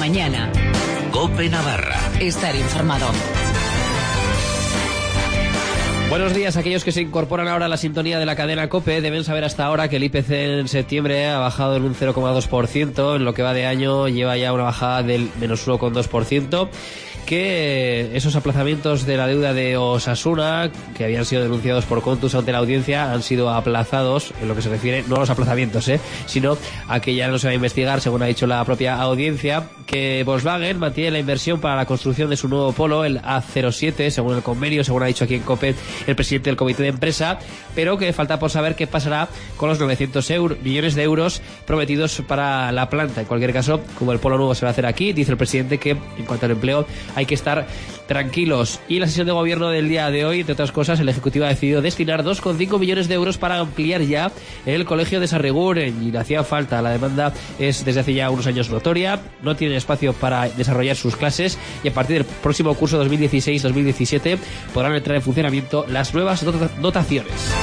mañana. COPE Navarra. Estar informado. Buenos días. Aquellos que se incorporan ahora a la sintonía de la cadena COPE deben saber hasta ahora que el IPC en septiembre ha bajado en un 0,2%, en lo que va de año lleva ya una bajada del menos 1,2%, que esos aplazamientos de la deuda de Osasuna, que habían sido denunciados por Contus ante la audiencia, han sido aplazados, en lo que se refiere no a los aplazamientos, sino a que ya no se va a investigar, según ha dicho la propia audiencia, que Volkswagen mantiene la inversión para la construcción de su nuevo polo, el A07, según el convenio, según ha dicho aquí en COPE el presidente del comité de empresa, pero que falta por saber qué pasará con los 900 millones de euros prometidos para la planta. En cualquier caso, como el polo nuevo se va a hacer aquí, dice el presidente que en cuanto al empleo hay que estar tranquilos. Y en la sesión de gobierno del día de hoy, entre otras cosas, el Ejecutivo ha decidido destinar 2,5 millones de euros para ampliar ya el colegio de Sarriguren, y le hacía falta. La demanda es desde hace ya unos años notoria, no tienen espacio para desarrollar sus clases, y a partir del próximo curso 2016-2017 podrán entrar en funcionamiento las nuevas dotaciones.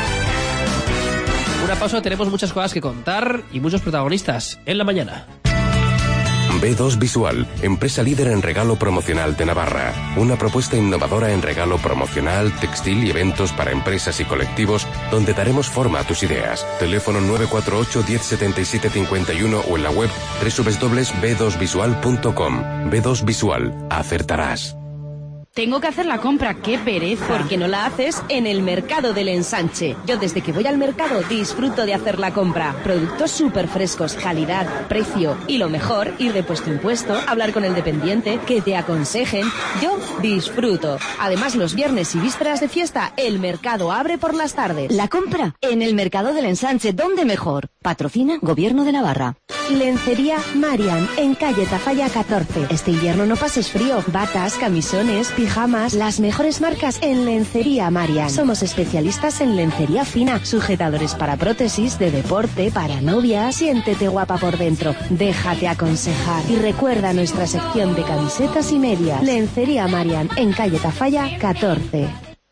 Una pausa, tenemos muchas cosas que contar y muchos protagonistas en la mañana. B2 Visual, empresa líder en regalo promocional de Navarra. Una propuesta innovadora en regalo promocional, textil y eventos para empresas y colectivos, donde daremos forma a tus ideas. Teléfono 948 1077 51 o en la web www.b2visual.com. B2 Visual, acertarás. Tengo que hacer la compra, qué pereza. ¿Por qué no la haces en el Mercado del Ensanche? Yo desde que voy al mercado disfruto de hacer la compra. Productos súper frescos, calidad, precio y lo mejor, ir de puesto en puesto, hablar con el dependiente, que te aconsejen. Yo disfruto. Además, los viernes y vísperas de fiesta, el mercado abre por las tardes. La compra en el Mercado del Ensanche, ¿dónde mejor? Patrocina Gobierno de Navarra. Lencería Marian, en calle Tafalla 14. Este invierno no pases frío. Batas, camisones, pijamas, las mejores marcas en Lencería Marian. Somos especialistas en lencería fina, sujetadores para prótesis, de deporte, para novias. Siéntete guapa por dentro, déjate aconsejar. Y recuerda nuestra sección de camisetas y medias. Lencería Marian, en calle Tafalla 14.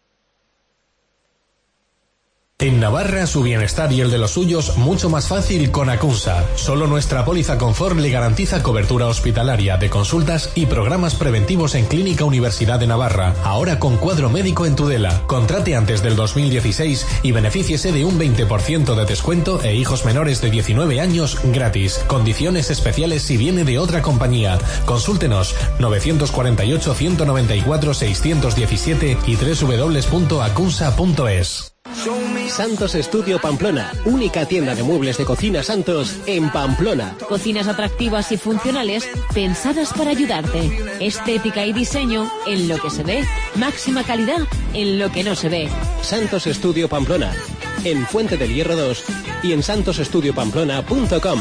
En Navarra, su bienestar y el de los suyos mucho más fácil con Acunsa. Solo nuestra póliza Confort le garantiza cobertura hospitalaria, de consultas y programas preventivos en Clínica Universidad de Navarra. Ahora con cuadro médico en Tudela. Contrate antes del 2016 y benefíciese de un 20% de descuento e hijos menores de 19 años gratis. Condiciones especiales si viene de otra compañía. Consúltenos 948 194 617 y www.acunsa.es. Santos Estudio Pamplona, única tienda de muebles de cocina Santos en Pamplona. Cocinas atractivas y funcionales pensadas para ayudarte. Estética y diseño en lo que se ve, máxima calidad en lo que no se ve. Santos Estudio Pamplona, en Fuente del Hierro 2 y en santosestudiopamplona.com.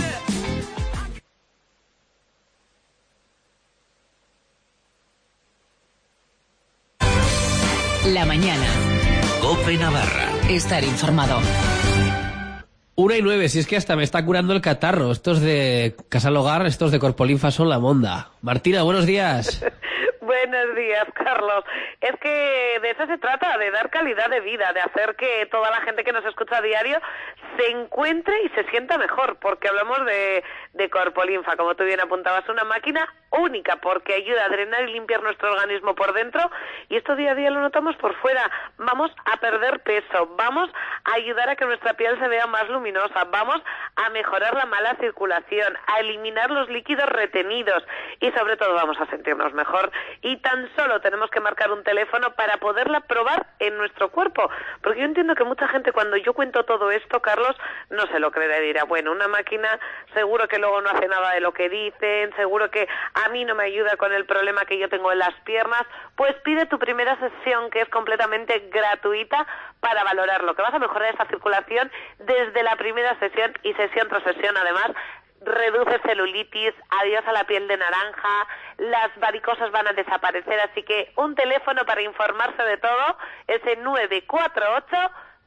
La mañana. COPE Navarra. Estar informado. 1:09, si es que hasta me está curando el catarro. Estos de Casal Hogar, estos de Corpolinfa son la monda. Martina, buenos días. Buenos días, Carlos. Es que de eso se trata, de dar calidad de vida, de hacer que toda la gente que nos escucha a diario se encuentre y se sienta mejor, porque hablamos de Corpolinfa, como tú bien apuntabas, una máquina única, porque ayuda a drenar y limpiar nuestro organismo por dentro, y esto día a día lo notamos por fuera. Vamos a perder peso, vamos a ayudar a que nuestra piel se vea más luminosa, vamos a mejorar la mala circulación, a eliminar los líquidos retenidos, y sobre todo vamos a sentirnos mejor. Y tan solo tenemos que marcar un teléfono para poderla probar en nuestro cuerpo, porque yo entiendo que mucha gente, cuando yo cuento todo esto, Carlos, no se lo cree, dirá, bueno, una máquina seguro que luego no hace nada de lo que dicen, seguro que a mí no me ayuda con el problema que yo tengo en las piernas. Pues pide tu primera sesión, que es completamente gratuita, para valorarlo, que vas a mejorar esa circulación desde la primera sesión, y sesión tras sesión además reduce celulitis, adiós a la piel de naranja, las varicosas van a desaparecer, así que un teléfono para informarse de todo es el 948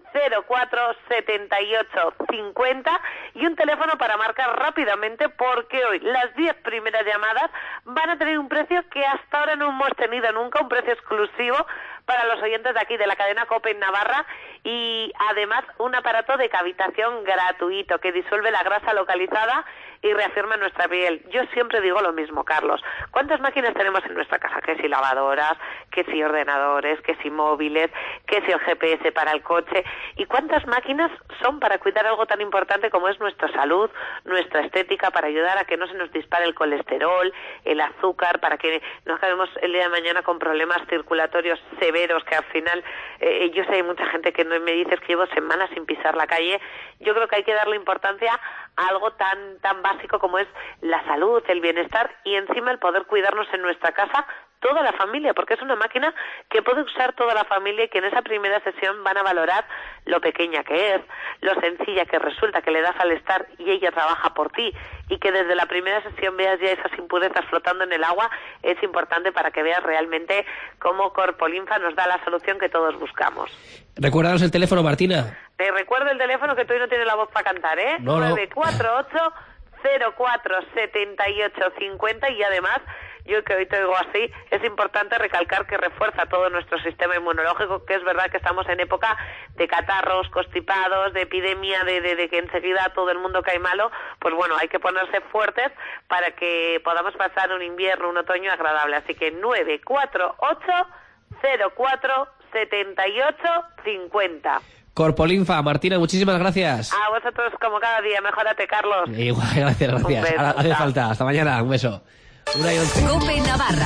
047850 y un teléfono para marcar rápidamente, porque hoy las 10 primeras llamadas van a tener un precio que hasta ahora no hemos tenido nunca, un precio exclusivo para los oyentes de aquí de la cadena COPE en Navarra, y además un aparato de cavitación gratuito que disuelve la grasa localizada y reafirman nuestra piel. Yo siempre digo lo mismo, Carlos. ¿Cuántas máquinas tenemos en nuestra casa? Que si lavadoras, que si ordenadores, que si móviles, que si el GPS para el coche. ¿Y cuántas máquinas son para cuidar algo tan importante como es nuestra salud, nuestra estética, para ayudar a que no se nos dispare el colesterol, el azúcar, para que no acabemos el día de mañana con problemas circulatorios severos, que al final, yo sé, hay mucha gente que no me dice que llevo semanas sin pisar la calle? Yo creo que hay que darle importancia a algo tan básico como es la salud, el bienestar y encima el poder cuidarnos en nuestra casa toda la familia, porque es una máquina que puede usar toda la familia y que en esa primera sesión van a valorar lo pequeña que es, lo sencilla que resulta, que le das al estar y ella trabaja por ti, y que desde la primera sesión veas ya esas impurezas flotando en el agua. Es importante para que veas realmente cómo Corpolinfa nos da la solución que todos buscamos. Recuérdanos el teléfono, Martina. Te recuerdo el teléfono, que tú hoy no tienes la voz para cantar, ¿eh? No. 948 04 78 50, y además, yo que hoy te digo así, es importante recalcar que refuerza todo nuestro sistema inmunológico, que es verdad que estamos en época de catarros, constipados, de epidemia, de que enseguida todo el mundo cae malo. Pues bueno, hay que ponerse fuertes para que podamos pasar un invierno, un otoño agradable. Así que 948 04 78 50. Corpolinfa. Martina, muchísimas gracias. A vosotros, como cada día. Mejórate, Carlos. Igual, gracias. Un beso, Hace chao. falta. Hasta mañana. Un beso. 1:11. COPE Navarra.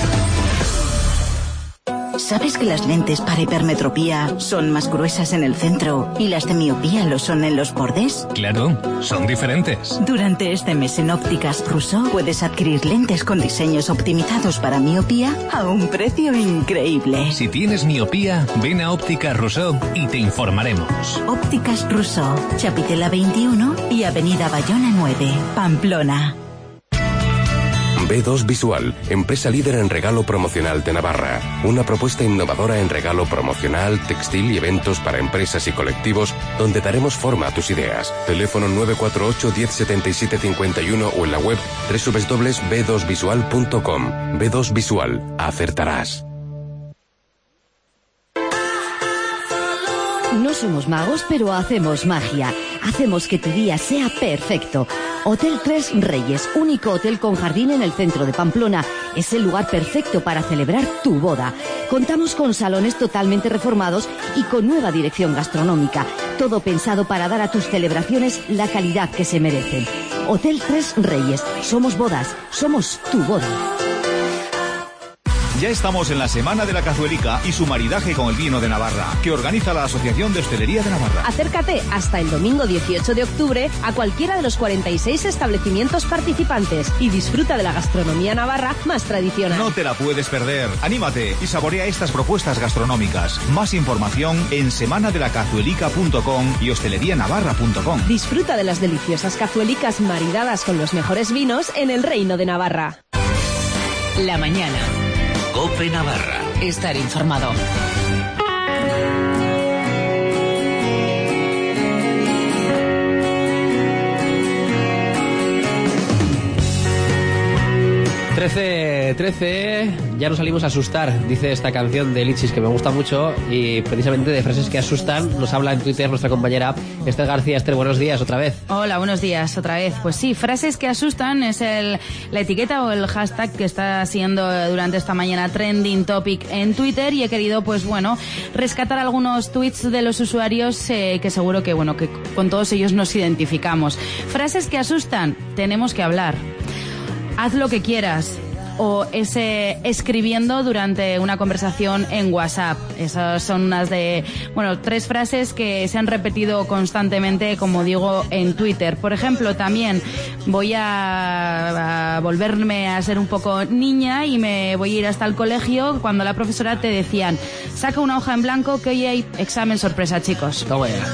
¿Sabes que las lentes para hipermetropía son más gruesas en el centro y las de miopía lo son en los bordes? Claro, son diferentes. Durante este mes en Ópticas Rousseau puedes adquirir lentes con diseños optimizados para miopía a un precio increíble. Si tienes miopía, ven a Ópticas Rousseau y te informaremos. Ópticas Rousseau, Chapitela 21 y Avenida Bayona 9, Pamplona. B2 Visual, empresa líder en regalo promocional de Navarra. Una propuesta innovadora en regalo promocional, textil y eventos para empresas y colectivos, donde daremos forma a tus ideas. Teléfono 948 1077 51 o en la web www.b2visual.com. B2 Visual, acertarás. No somos magos, pero hacemos magia. Hacemos que tu día sea perfecto. Hotel Tres Reyes, único hotel con jardín en el centro de Pamplona. Es el lugar perfecto para celebrar tu boda. Contamos con salones totalmente reformados y con nueva dirección gastronómica. Todo pensado para dar a tus celebraciones la calidad que se merecen. Hotel Tres Reyes. Somos bodas. Somos tu boda. Ya estamos en la Semana de la Cazuelica y su maridaje con el vino de Navarra, que organiza la Asociación de Hostelería de Navarra. Acércate hasta el domingo 18 de octubre a cualquiera de los 46 establecimientos participantes y disfruta de la gastronomía navarra más tradicional. No te la puedes perder. Anímate y saborea estas propuestas gastronómicas. Más información en semanadelacazuelica.com y hostelerianavarra.com. Disfruta de las deliciosas cazuelicas maridadas con los mejores vinos en el Reino de Navarra. La mañana. COPE Navarra. Estar informado. Trece, ya nos salimos a asustar, dice esta canción de Lichis, que me gusta mucho, y precisamente de frases que asustan nos habla en Twitter nuestra compañera Esther García. Esther, buenos días otra vez. Hola, buenos días otra vez. Pues sí, frases que asustan es la etiqueta o el hashtag que está siendo durante esta mañana trending topic en Twitter, y he querido, pues bueno, rescatar algunos tweets de los usuarios que seguro que, bueno, que con todos ellos nos identificamos. Frases que asustan: tenemos que hablar, haz lo que quieras, o ese escribiendo durante una conversación en WhatsApp. Esas son unas de, bueno, 3 frases que se han repetido constantemente, como digo, en Twitter. Por ejemplo, también voy a volverme a ser un poco niña y me voy a ir hasta el colegio cuando la profesora te decían: saca una hoja en blanco que hoy hay examen sorpresa, chicos. Toma ya.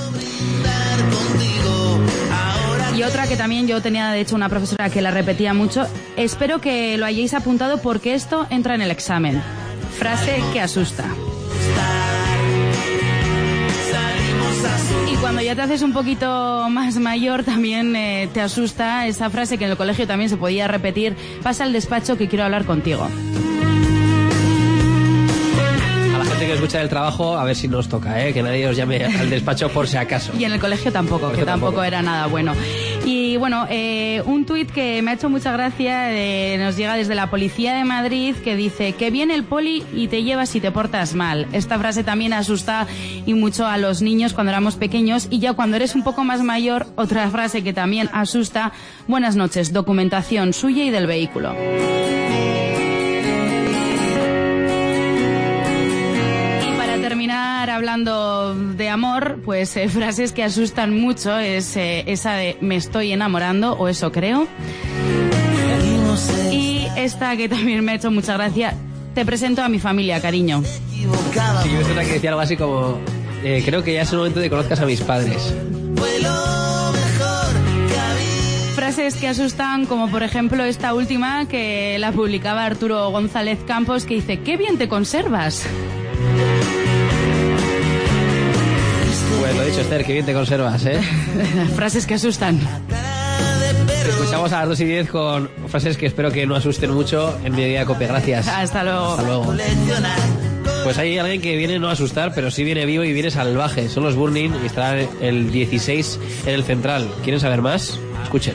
Y otra que también yo tenía, de hecho, una profesora que la repetía mucho: espero que lo hayáis apuntado porque esto entra en el examen. Frase que asusta. Y cuando ya te haces un poquito más mayor también te asusta esa frase que en el colegio también se podía repetir: pasa al despacho que quiero hablar contigo. Que escucha el trabajo, a ver si nos toca, que nadie os llame al despacho por si acaso. Y en el colegio tampoco, que tampoco era nada bueno. Y bueno, un tuit que me ha hecho mucha gracia, nos llega desde la Policía de Madrid, que dice: que viene el poli y te lleva si te portas mal. Esta frase también asusta y mucho a los niños cuando éramos pequeños, y ya cuando eres un poco más mayor, otra frase que también asusta: buenas noches, documentación suya y del vehículo. Terminar hablando de amor, pues frases que asustan mucho es esa de me estoy enamorando, o eso creo. Y esta que también me ha hecho mucha gracia: te presento a mi familia, cariño. Sí, yo pensaba que decía algo así como creo que ya es el momento de que conozcas a mis padres. Frases que asustan, como por ejemplo esta última, que la publicaba Arturo González Campos, que dice: qué bien te conservas. Pues lo dicho, Esther, qué bien te conservas, ¿eh? Frases que asustan. Escuchamos a las 2:10 con frases que espero que no asusten mucho en Mediodía Cope. Gracias. Hasta luego. Hasta luego. Pues hay alguien que viene no a asustar, pero sí viene vivo y viene salvaje. Son los Burning y estarán el 16 en el Central. ¿Quieren saber más? Escuchen.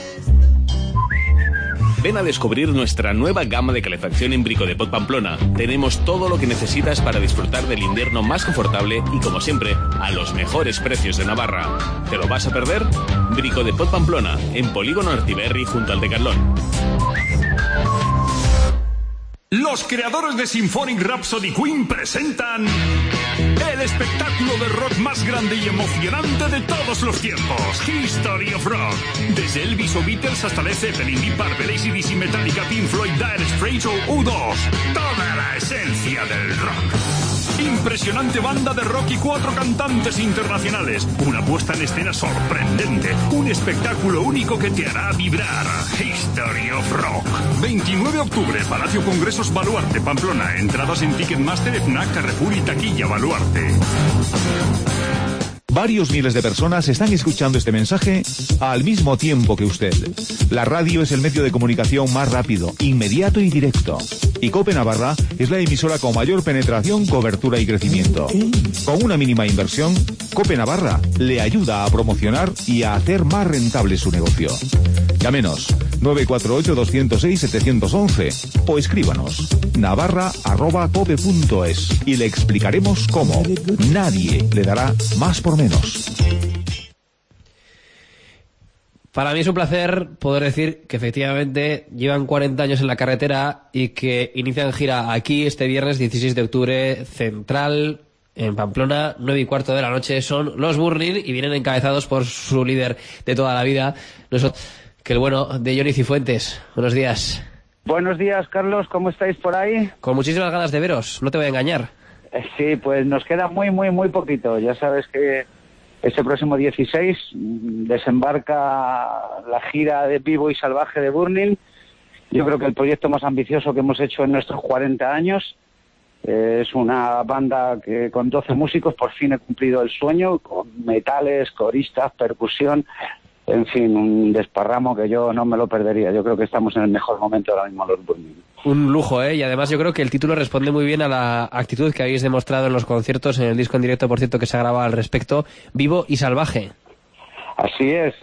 Ven a descubrir nuestra nueva gama de calefacción en Bricodepot Pamplona. Tenemos todo lo que necesitas para disfrutar del invierno más confortable y, como siempre, a los mejores precios de Navarra. ¿Te lo vas a perder? Bricodepot Pamplona, en Polígono Artiberri, junto al Decathlon. Los creadores de Symphonic Rhapsody Queen presentan el espectáculo de rock más grande y emocionante de todos los tiempos, History of Rock. Desde Elvis o Beatles hasta Led Zeppelin, Deep Purple, AC/DC, Metallica, Pink Floyd, Dire Straits o U2. Toda la esencia del rock. Impresionante banda de rock y 4 cantantes internacionales. Una puesta en escena sorprendente. Un espectáculo único que te hará vibrar. History of Rock. 29 de octubre, Palacio Congresos Baluarte, Pamplona. Entradas en Ticketmaster, FNAC, Carrefour y Taquilla Baluarte. Varios miles de personas están escuchando este mensaje al mismo tiempo que usted. La radio es el medio de comunicación más rápido, inmediato y directo. Y Cope Navarra es la emisora con mayor penetración, cobertura y crecimiento. Con una mínima inversión, Cope Navarra le ayuda a promocionar y a hacer más rentable su negocio. Llámenos 948-206-711 o escríbanos navarra@cope.es y le explicaremos cómo. Nadie le dará más por menos. Para mí es un placer poder decir que efectivamente llevan 40 años en la carretera y que inician gira aquí este viernes 16 de octubre, Central, en Pamplona, 9:15 de la noche. Son los Burning y vienen encabezados por su líder de toda la vida, que el bueno de Johnny Cifuentes. Buenos días. Buenos días, Carlos. ¿Cómo estáis por ahí? Con muchísimas ganas de veros, no te voy a engañar. Sí, pues nos queda muy poquito. Ya sabes que este próximo 16 desembarca la gira de Vivo y Salvaje de Burning. Yo creo que el proyecto más ambicioso que hemos hecho en nuestros 40 años. Es una banda que con 12 músicos por fin he cumplido el sueño, con metales, coristas, percusión, en fin, un desparramo que yo no me lo perdería. Yo creo que estamos en el mejor momento ahora mismo los Burning. Un lujo, ¿eh? Y además yo creo que el título responde muy bien a la actitud que habéis demostrado en los conciertos, en el disco en directo, por cierto, que se ha grabado al respecto, Vivo y Salvaje. Así es.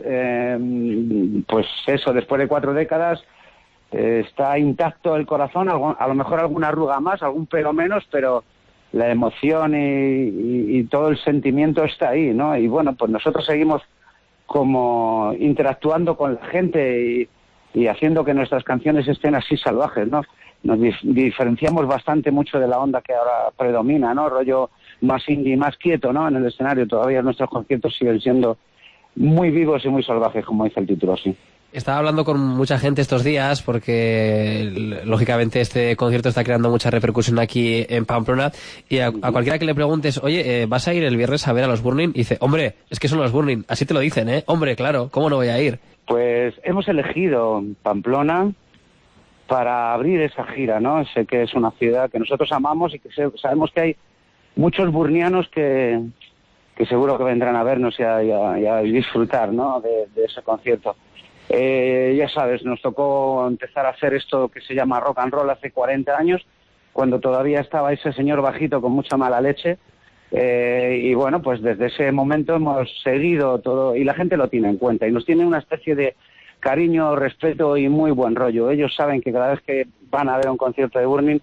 Pues eso, después de 4 décadas está intacto el corazón, a lo mejor alguna arruga más, algún pelo menos, pero la emoción y todo el sentimiento está ahí, ¿no? Y bueno, pues nosotros seguimos como interactuando con la gente y haciendo que nuestras canciones estén así salvajes, ¿no? Nos diferenciamos bastante mucho de la onda que ahora predomina, ¿no? Rollo más indie, más quieto, ¿no? En el escenario todavía nuestros conciertos siguen siendo muy vivos y muy salvajes, como dice el título, sí. Estaba hablando con mucha gente estos días porque, lógicamente, este concierto está creando mucha repercusión aquí en Pamplona y a cualquiera que le preguntes, oye, ¿vas a ir el viernes a ver a los Burning? Y dice, hombre, es que son los Burning. Así te lo dicen, ¿eh? Hombre, claro, ¿cómo no voy a ir? Pues hemos elegido Pamplona para abrir esa gira, ¿no? Sé que es una ciudad que nosotros amamos y que sabemos que hay muchos burnianos que seguro que vendrán a vernos y a disfrutar, ¿no? De ese concierto. Ya sabes, nos tocó empezar a hacer esto que se llama rock and roll hace 40 años, cuando todavía estaba ese señor bajito con mucha mala leche, Y bueno, pues desde ese momento hemos seguido todo y la gente lo tiene en cuenta y nos tiene una especie de cariño, respeto y muy buen rollo. Ellos saben que cada vez que van a ver un concierto de Burning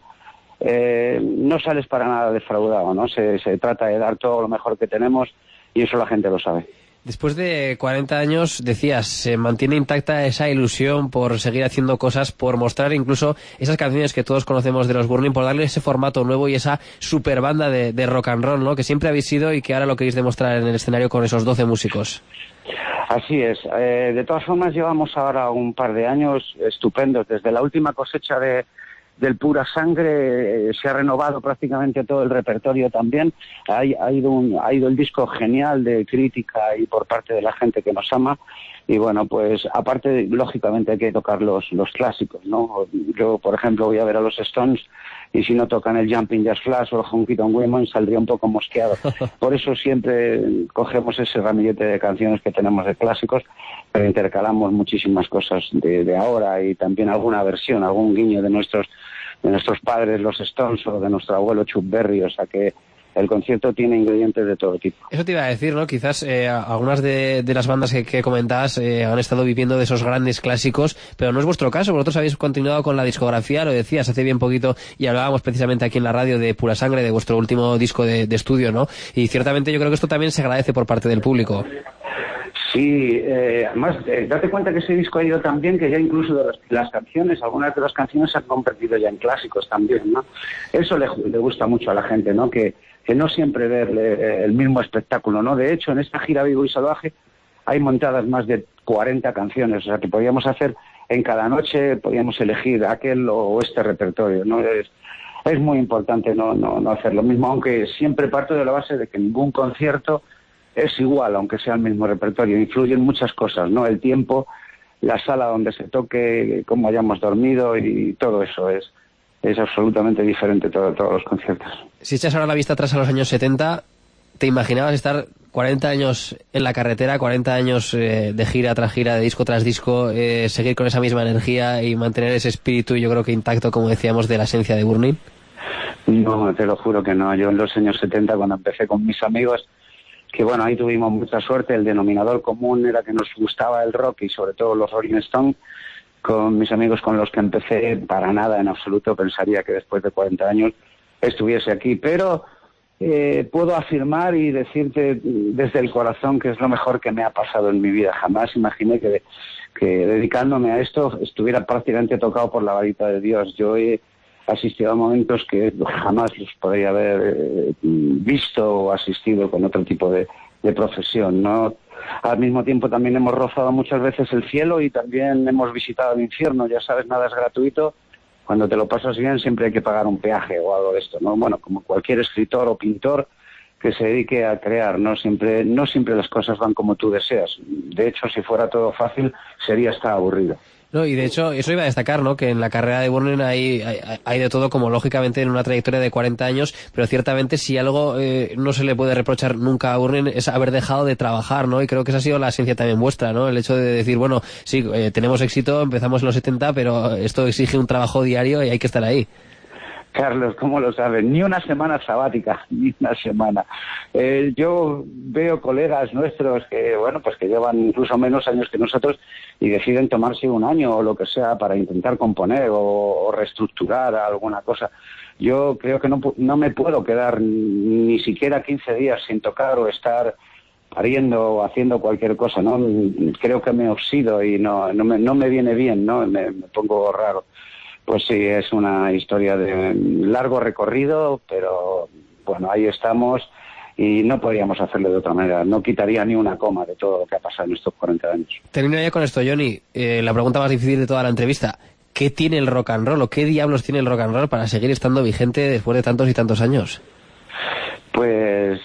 no sales para nada defraudado, ¿no? Se trata de dar todo lo mejor que tenemos y eso la gente lo sabe. Después de 40 años, decías, se mantiene intacta esa ilusión por seguir haciendo cosas, por mostrar incluso esas canciones que todos conocemos de los Burning, por darle ese formato nuevo y esa super banda de rock and roll, ¿no? Que siempre habéis sido y que ahora lo queréis demostrar en el escenario con esos 12 músicos. Así es. De todas formas, llevamos ahora un par de años estupendos. Desde la última cosecha del Pura Sangre se ha renovado prácticamente todo el repertorio también. Ha ido el disco genial de crítica y por parte de la gente que nos ama. Y bueno, pues aparte, lógicamente hay que tocar los clásicos, ¿no? Yo, por ejemplo, voy a ver a los Stones y si no tocan el Jumping Jazz Flash o el Honky Tonk Women saldría un poco mosqueado. Por eso siempre cogemos ese ramillete de canciones que tenemos de clásicos, pero intercalamos muchísimas cosas de ahora y también alguna versión, algún guiño de nuestros padres, los Stones, o de nuestro abuelo Chuck Berry, o sea que el concierto tiene ingredientes de todo tipo. Eso te iba a decir, ¿no? Quizás algunas de las bandas que comentabas han estado viviendo de esos grandes clásicos, pero no es vuestro caso. Vosotros habéis continuado con la discografía, lo decías hace bien poquito, y hablábamos precisamente aquí en la radio de Pura Sangre, de vuestro último disco de estudio, ¿no? Y ciertamente yo creo que esto también se agradece por parte del público. Sí, además, date cuenta que ese disco ha ido tan bien que ya incluso de las canciones, algunas de las canciones se han convertido ya en clásicos también, ¿no? Eso le gusta mucho a la gente, ¿no? Que no siempre ver el mismo espectáculo, ¿no? De hecho, en esta gira Vivo y Salvaje hay montadas más de 40 canciones, o sea que podíamos hacer en cada noche, podíamos elegir aquel o este repertorio, ¿no? Es muy importante no hacer lo mismo, aunque siempre parto de la base de que ningún concierto es igual, aunque sea el mismo repertorio. Influyen muchas cosas, ¿no? El tiempo, la sala donde se toque, cómo hayamos dormido y todo eso es absolutamente diferente todos los conciertos. Si echas ahora la vista atrás a los años 70, ¿te imaginabas estar 40 años en la carretera, 40 años de gira tras gira, de disco tras disco, seguir con esa misma energía y mantener ese espíritu, yo creo que intacto, como decíamos, de la esencia de Burning? No, te lo juro que no. Yo en los años 70, cuando empecé con mis amigos, que bueno, ahí tuvimos mucha suerte, el denominador común era que nos gustaba el rock y sobre todo los Rolling Stones. Con mis amigos con los que empecé, para nada en absoluto pensaría que después de 40 años estuviese aquí, pero puedo afirmar y decirte desde el corazón que es lo mejor que me ha pasado en mi vida. Jamás imaginé que dedicándome a esto estuviera prácticamente tocado por la varita de Dios. Yo he asistido a momentos que jamás los podría haber visto o asistido con otro tipo de profesión, ¿no? Al mismo tiempo también hemos rozado muchas veces el cielo y también hemos visitado el infierno. Ya sabes, nada es gratuito. Cuando te lo pasas bien siempre hay que pagar un peaje o algo de esto, ¿no? Bueno, como cualquier escritor o pintor que se dedique a crear, no siempre las cosas van como tú deseas. De hecho, si fuera todo fácil, sería hasta aburrido. No, y de hecho, eso iba a destacar, ¿no? Que en la carrera de Burning hay de todo, como lógicamente en una trayectoria de 40 años, pero ciertamente si algo no se le puede reprochar nunca a Burning es haber dejado de trabajar, ¿no? Y creo que esa ha sido la esencia también vuestra, ¿no? El hecho de decir, bueno, sí, tenemos éxito, empezamos en los 70, pero esto exige un trabajo diario y hay que estar ahí. Carlos, ¿cómo lo sabes? Ni una semana sabática, ni una semana. Yo veo colegas nuestros que, bueno, pues que llevan incluso menos años que nosotros y deciden tomarse un año o lo que sea para intentar componer o reestructurar alguna cosa. Yo creo que no me puedo quedar ni siquiera 15 días sin tocar o estar pariendo o haciendo cualquier cosa, ¿no? Creo que me oxido y no me viene bien, ¿no? Me pongo raro. Pues sí, es una historia de largo recorrido, pero bueno, ahí estamos y no podríamos hacerlo de otra manera. No quitaría ni una coma de todo lo que ha pasado en estos 40 años. Termino ya con esto, Johnny. La pregunta más difícil de toda la entrevista. ¿Qué tiene el rock and roll o qué diablos tiene el rock and roll para seguir estando vigente después de tantos y tantos años? Pues,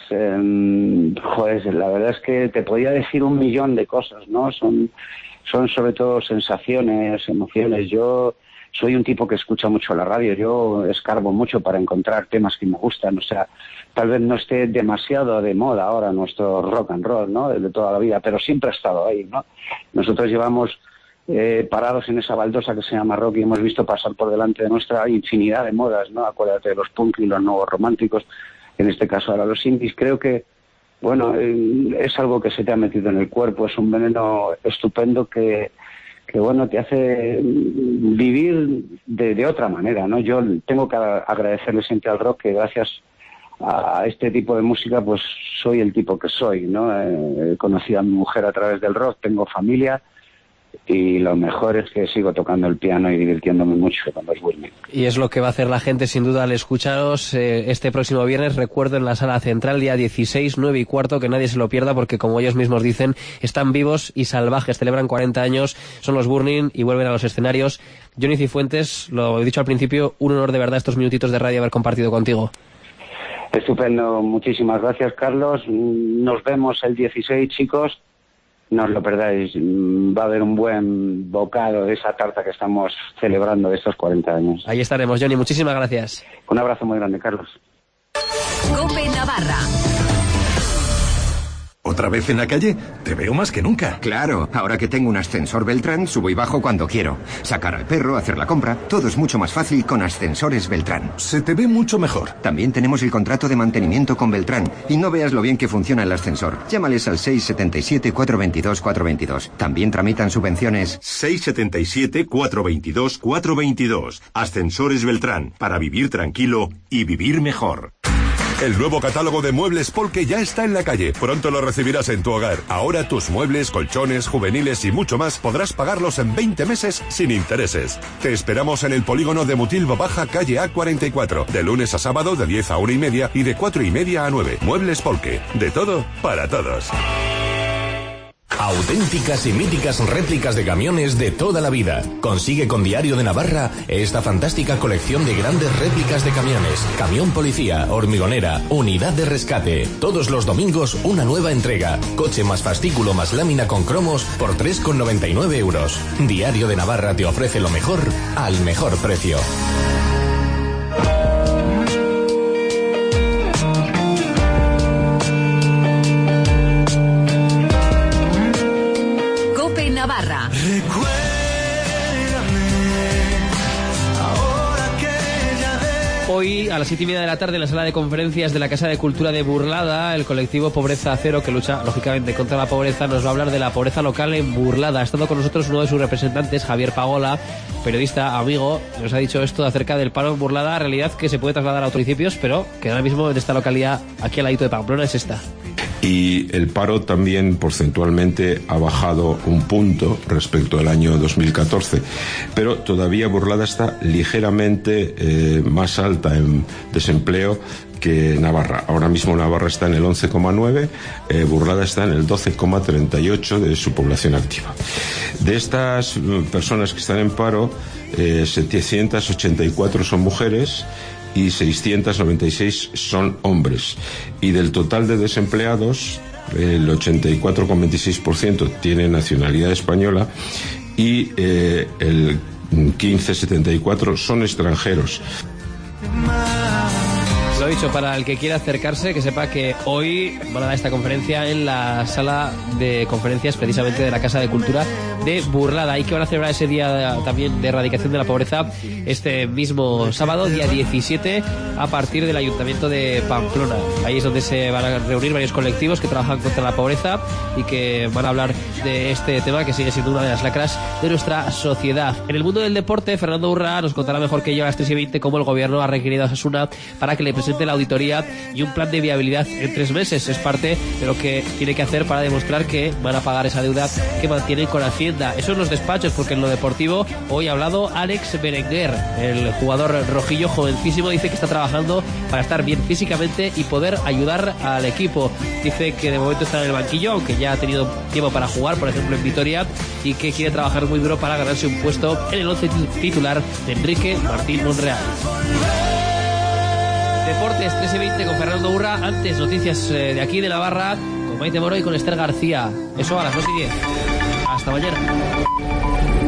joder, la verdad es que te podía decir un millón de cosas, ¿no? Son sobre todo sensaciones, emociones. Yo soy un tipo que escucha mucho la radio, yo escarbo mucho para encontrar temas que me gustan, o sea, tal vez no esté demasiado de moda ahora nuestro rock and roll, ¿no?, de toda la vida, pero siempre ha estado ahí, ¿no? Nosotros llevamos parados en esa baldosa que se llama rock y hemos visto pasar por delante de nuestra infinidad de modas, ¿no? Acuérdate de los punk y los nuevos románticos, en este caso ahora los indies. Creo que, bueno, es algo que se te ha metido en el cuerpo, es un veneno estupendo que bueno, te hace vivir de otra manera, ¿no? Yo tengo que agradecerle siempre al rock que gracias a este tipo de música pues soy el tipo que soy, ¿no? He conocido a mi mujer a través del rock, tengo familia y lo mejor es que sigo tocando el piano y divirtiéndome mucho con los Burning. Y es lo que va a hacer la gente sin duda al escucharos este próximo viernes, recuerdo, en la Sala Central, día 16, 9 y cuarto, que nadie se lo pierda porque, como ellos mismos dicen, están vivos y salvajes, celebran 40 años, son los Burning y vuelven a los escenarios. Johnny Cifuentes, lo he dicho al principio, un honor de verdad estos minutitos de radio haber compartido contigo. Estupendo, muchísimas gracias, Carlos. Nos vemos el 16, chicos. No os lo perdáis, va a haber un buen bocado de esa tarta que estamos celebrando de estos 40 años. Ahí estaremos, Johnny, muchísimas gracias. Un abrazo muy grande, Carlos. COPE Navarra. ¿Otra vez en la calle? Te veo más que nunca. Claro, ahora que tengo un ascensor Beltrán, subo y bajo cuando quiero. Sacar al perro, hacer la compra, todo es mucho más fácil con ascensores Beltrán. Se te ve mucho mejor. También tenemos el contrato de mantenimiento con Beltrán. Y no veas lo bien que funciona el ascensor. Llámales al 677-422-422. También tramitan subvenciones. 677-422-422. Ascensores Beltrán, para vivir tranquilo y vivir mejor. El nuevo catálogo de muebles Polke ya está en la calle. Pronto lo recibirás en tu hogar. Ahora tus muebles, colchones, juveniles y mucho más podrás pagarlos en 20 meses sin intereses. Te esperamos en el polígono de Mutilvo Baja, calle A44. De lunes a sábado de 10 a 1:30 y de 4:30 a 9. Muebles Polke. De todo para todos. Auténticas y míticas réplicas de camiones de toda la vida. Consigue con Diario de Navarra esta fantástica colección de grandes réplicas de camiones. Camión policía, hormigonera, unidad de rescate. Todos los domingos una nueva entrega. Coche más fascículo más lámina con cromos por 3,99 euros. Diario de Navarra te ofrece lo mejor al mejor precio. Navarra. Hoy a las 7:30 de la tarde en la sala de conferencias de la Casa de Cultura de Burlada, el colectivo Pobreza Cero, que lucha lógicamente contra la pobreza, nos va a hablar de la pobreza local en Burlada. Ha estado con nosotros uno de sus representantes, Javier Pagola, periodista, amigo, nos ha dicho esto acerca del paro en Burlada, realidad que se puede trasladar a otros municipios, pero que ahora mismo en esta localidad, aquí al ladito de Pamplona, es esta. Y el paro también porcentualmente ha bajado un punto respecto al año 2014, pero todavía Burlada está ligeramente más alta en desempleo que Navarra. Ahora mismo Navarra está en el 11,9, Burlada está en el 12,38 de su población activa. De estas personas que están en paro, 784 son mujeres y 696 son hombres. Y del total de desempleados, el 84,26% tiene nacionalidad española y el 15,74% son extranjeros. Lo dicho, para el que quiera acercarse, que sepa que hoy van a dar esta conferencia en la sala de conferencias precisamente de la Casa de Cultura de Burlada, y que van a celebrar ese día también de erradicación de la pobreza este mismo sábado, día 17, a partir del Ayuntamiento de Pamplona. Ahí es donde se van a reunir varios colectivos que trabajan contra la pobreza y que van a hablar de este tema que sigue siendo una de las lacras de nuestra sociedad. En el mundo del deporte, Fernando Urra nos contará mejor que yo a las 3:20 cómo el gobierno ha requerido a Osasuna para que le presente la auditoría y un plan de viabilidad en 3 meses. Es parte de lo que tiene que hacer para demostrar que van a pagar esa deuda que mantienen con Hacienda. Eso en los despachos, porque en lo deportivo hoy ha hablado Alex Berenguer, el jugador rojillo jovencísimo. Dice que está trabajando para estar bien físicamente y poder ayudar al equipo. Dice que de momento está en el banquillo, aunque ya ha tenido tiempo para jugar, por ejemplo en Vitoria, y que quiere trabajar muy duro para ganarse un puesto en el 11 titular de Enrique Martín Monreal. Deportes 13:20 con Fernando Urra. Antes, noticias de aquí de Navarra con Maite Moro y con Esther García. Eso a las 2:10. Hasta mañana.